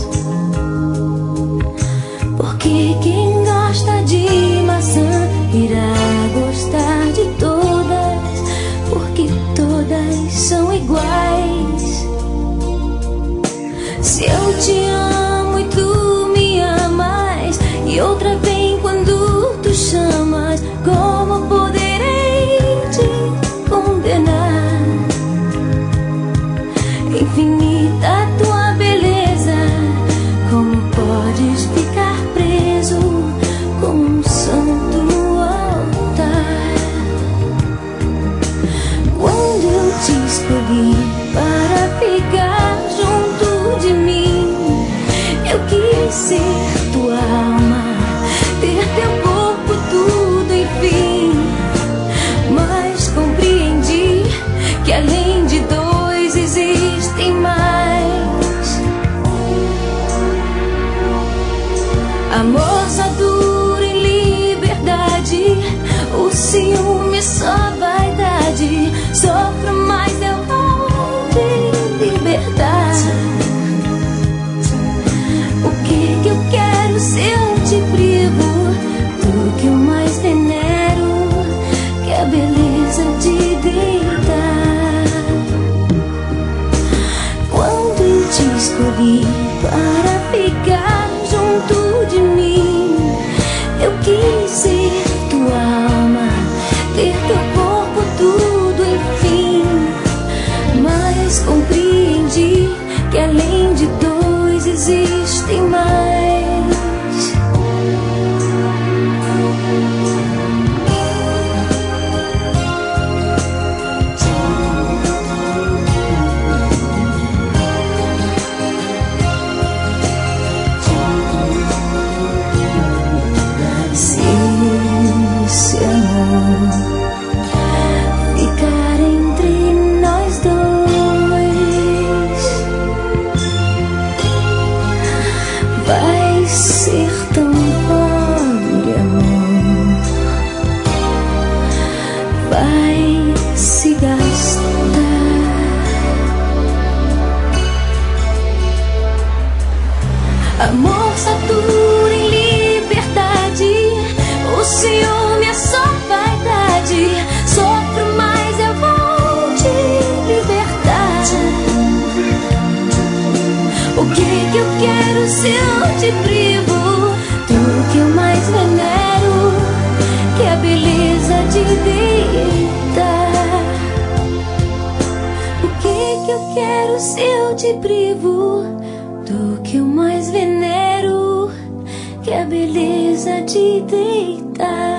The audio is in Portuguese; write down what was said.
Porque quem gosta de maçã irá gostar de todas, porque todas são iguais. Se eu te amo e tu me amas, e outra vem quando tu chamas, como poderei te condenar? Infinita tua beleza, como podes ficar preso como um santo no altar? Quando eu te escolhi para ficar junto de mim, eu quis ser tua alma, ter teu corpo, tudo, enfim. Mas compreendi que além de dois existem mais. Amor só dura em liberdade, o ciúme é só vaidade. Sofro, mas eu vou te libertar. O que eu quero se eu te privo do que eu mais venero, que é a beleza de deitar? Quando eu te escolhi para ficar junto de mim, eu quis ser tua alma, ter teu corpo, tudo, enfim. Mas compreendi que além de dois existem mais. Se esse amor ficar entre nós dois, vai ser tão pobre, amor, vai se gastar. Amor só dura em liberdade, o ciúme é só vaidade. Sofro, mas eu vou te libertar. O que eu quero se eu te privo do que eu mais venero, que é a beleza de deitar? O que eu quero se eu te privo do que eu mais venero, que é a beleza de deitar?